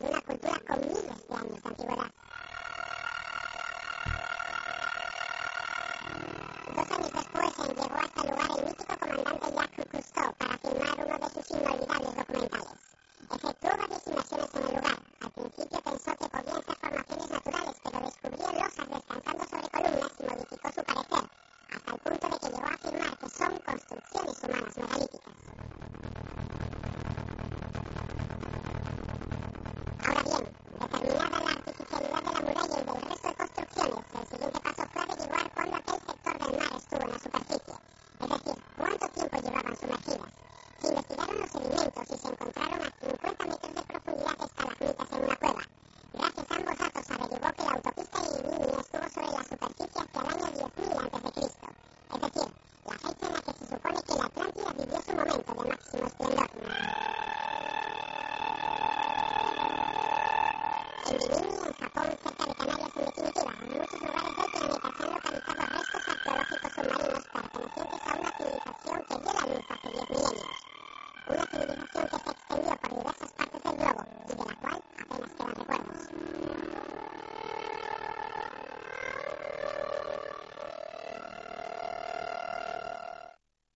una cultura con miles de años de antigüedad. 2 años después llegó a este lugar el mítico comandante Jacques Cousteau para filmar uno de sus inolvidables documentales. Efectuó varias inversiones en el lugar. Al principio pensó que podían ser formaciones naturales, pero descubrió losas descansando sobre columnas y modificó su parecer, hasta el punto de que llegó a afirmar que son construcciones humanas megalíticas. Ahora bien, determinada la artificialidad de la muralla y del resto de construcciones, el siguiente paso fue averiguar cuándo aquel sector del mar estuvo en la superficie, es decir, cuánto tiempo llevaban sumergidas. Se investigaron los sedimentos y se encontraron a 50 metros de profundidad estalagmitas en una cueva. Gracias a ambos datos averiguó que la autopista Irvine estuvo sobre la superficie hacia el año 10.000 a.C., es decir, la fecha en la que se supone que la Atlántida vivió su momento de máximo esplendor. En Bimini, en Japón, cerca de Canarias en definitiva, en muchos lugares del planeta se han localizado restos arqueológicos submarinos pertenecientes a una civilización que vio la luz hace 10 milenios. Una civilización